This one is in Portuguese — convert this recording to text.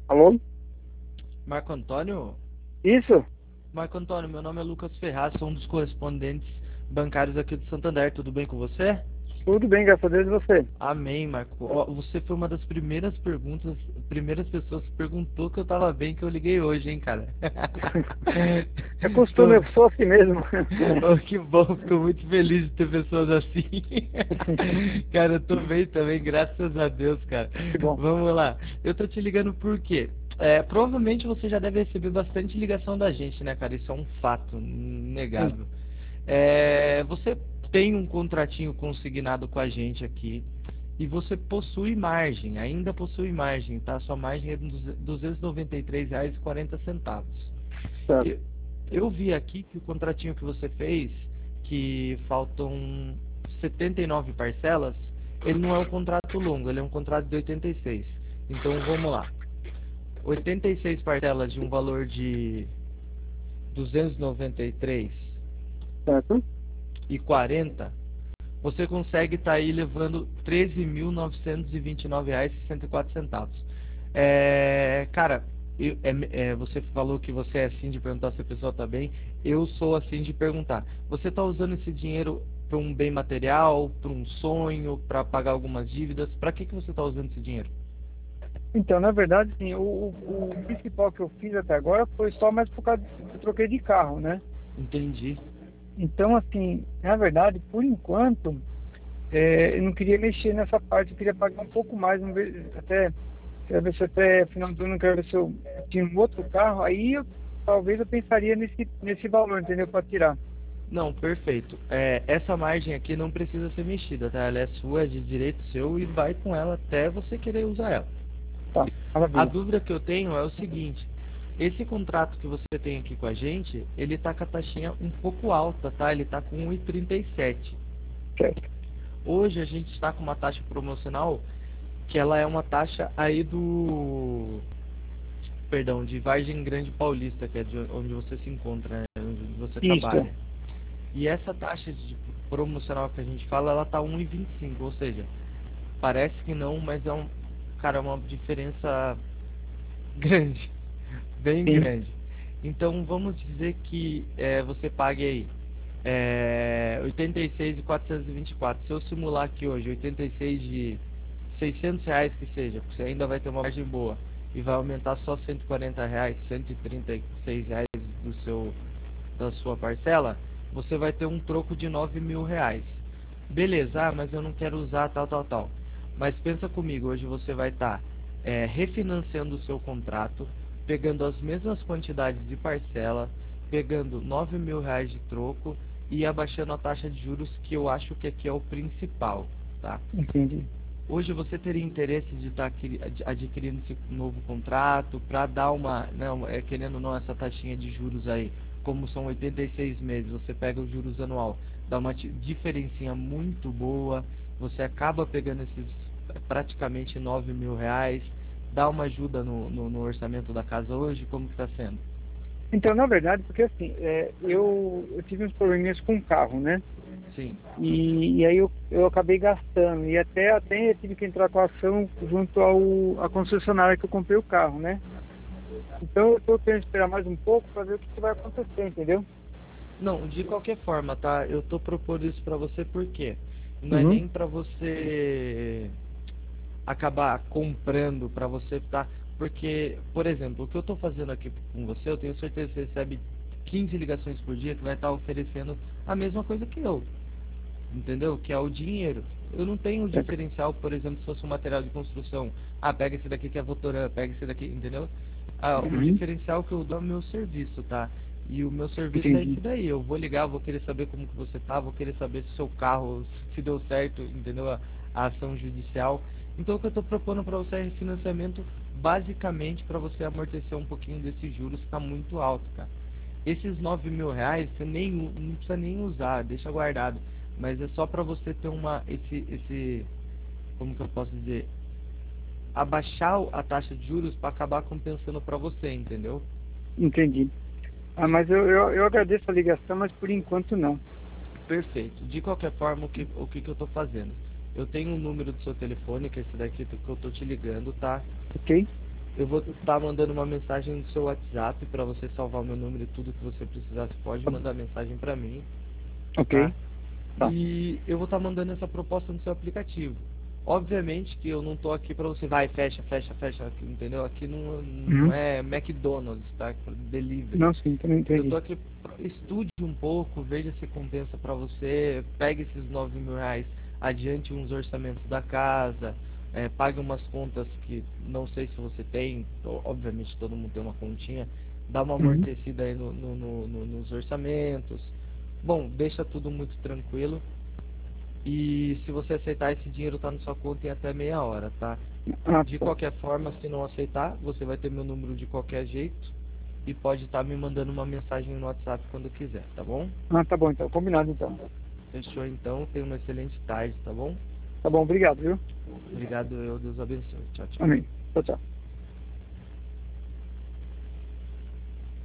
Alô? Marco Antônio? Isso? Marco Antônio, meu nome é Lucas Ferraz, sou um dos correspondentes bancários aqui do Santander. Tudo bem com você? Tudo bem, graças a Deus, e você? Amém, Marco. Ó, você foi uma das primeiras pessoas que perguntou que eu tava bem, que eu liguei hoje, hein, cara? É costume, Tô... eu sou assim mesmo. Oh, que bom, fico muito feliz de ter pessoas assim. Cara, eu tô bem também, graças a Deus, cara. Que bom. Vamos lá. Eu tô te ligando por quê? Provavelmente você já deve receber bastante ligação da gente, né, cara? Isso é um fato Sim, inegável. Você tem um contratinho consignado com a gente aqui e você possui margem, ainda possui margem, tá? Sua margem é de R$ 293,40. certo. Eu, eu vi aqui que o contratinho que você fez, que faltam 79 parcelas, ele não é um contrato longo, ele é um contrato de 86. Então vamos lá. 86 parcelas de um valor de 293,40, você consegue estar aí levando R$ 13.929,64. Cara, você falou que você é assim de perguntar se a pessoa está bem. Eu sou assim de perguntar. Você está usando esse dinheiro para um bem material, para um sonho, para pagar algumas dívidas? Para que você está usando esse dinheiro? Então, na verdade, sim, o principal que eu fiz até agora foi só mais por causa que eu troquei de carro, né? Entendi. Então, assim, na verdade, por enquanto, eu não queria mexer nessa parte, eu queria pagar um pouco mais, quero ver se até final do ano, quero ver se eu tinha um outro carro, talvez eu pensaria nesse valor, entendeu? Para tirar. Não, perfeito. Essa margem aqui não precisa ser mexida, tá? Ela é sua, é de direito seu e vai com ela até você querer usar ela. Tá, A maravilha. dúvida que eu tenho é o seguinte: esse contrato que você tem aqui com a gente, ele tá com a taxinha um pouco alta, tá? Ele tá com 1,37. Certo. Hoje a gente está com uma taxa promocional que ela é uma taxa aí perdão, de Vargem Grande Paulista, que é de onde você se encontra, né? Onde você Isso. trabalha. E essa taxa de promocional que a gente fala, ela tá 1,25, ou seja, parece que não, mas cara, é uma diferença grande, bem Sim. grande. Então vamos dizer que você pague aí 86.424. Se eu simular aqui hoje 86 de R$ 600 que seja, você ainda vai ter uma margem boa e vai aumentar só R$ 140, R$ 136 da sua parcela, você vai ter um troco de R$ 9.000. Beleza, mas eu não quero usar tal, tal, tal. Mas pensa comigo, hoje você vai estar refinanciando o seu contrato, pegando as mesmas quantidades de parcela, pegando R$ 9.000 de troco e abaixando a taxa de juros, que eu acho que aqui é o principal, tá? Entendi. Hoje você teria interesse de estar adquirindo esse novo contrato para dar não, querendo ou não, essa taxinha de juros aí, como são 86 meses, você pega o juros anual, dá uma diferencinha muito boa, você acaba pegando esses praticamente R$ 9.000, dá uma ajuda no orçamento da casa hoje, como que está sendo? Então, na verdade, porque assim, eu tive uns probleminhas com o carro, né? Sim. E aí eu acabei gastando. E até eu tive que entrar com a ação junto à concessionária que eu comprei o carro, né? Então, eu estou querendo esperar mais um pouco para ver o que vai acontecer, entendeu? Não, de qualquer forma, tá? Eu tô propondo isso pra você porque não é Uhum. nem pra você acabar comprando para você tá, porque, por exemplo, o que eu estou fazendo aqui com você, eu tenho certeza que você recebe 15 ligações por dia que vai estar oferecendo a mesma coisa que eu, entendeu? Que é o dinheiro. Eu não tenho Certo. diferencial, por exemplo, se fosse um material de construção. Ah, pega esse daqui que é Votoran, pega esse daqui, entendeu? Ah, o Uhum. diferencial que eu dou é o meu serviço, tá? E o meu serviço é esse Entendi. daí. Eu vou ligar, vou querer saber como que você tá, vou querer saber se o seu carro se deu certo, entendeu? A ação judicial. Então o que eu estou propondo para você é refinanciamento basicamente para você amortecer um pouquinho desses juros que está muito alto, cara. Esses R$ 9.000 você não precisa nem usar, deixa guardado. Mas é só para você ter como que eu posso dizer, abaixar a taxa de juros para acabar compensando para você, entendeu? Entendi. Ah, mas eu agradeço a ligação, mas por enquanto não. Perfeito. De qualquer forma, o que eu estou fazendo? Eu tenho um número do seu telefone, que é esse daqui que eu estou te ligando, tá? Ok? Eu vou estar mandando uma mensagem no seu WhatsApp para você salvar o meu número e tudo que você precisar. Você pode mandar mensagem para mim, tá? Ok. Tá. E eu vou estar mandando essa proposta no seu aplicativo. Obviamente que eu não tô aqui para você vai, fecha, entendeu? Aqui não Uhum. é McDonald's, tá? Delivery. Não, sim, também Eu tô entendi. aqui, estude um pouco, veja se compensa para você, pegue esses 9 mil reais, adiante uns orçamentos da casa, pague umas contas que não sei se você tem, obviamente todo mundo tem uma continha, dá uma Uhum. amortecida aí nos orçamentos. Bom, deixa tudo muito tranquilo. E se você aceitar, esse dinheiro tá na sua conta em até meia hora, tá? Ah, De tá. qualquer forma, se não aceitar, você vai ter meu número de qualquer jeito e pode estar me mandando uma mensagem no WhatsApp quando quiser, tá bom? Ah, tá bom, então. Combinado, então. Fechou então, tenha uma excelente tarde, tá bom? Tá bom, obrigado, viu? Obrigado, Deus abençoe. Tchau, tchau. Amém. Tchau, tchau.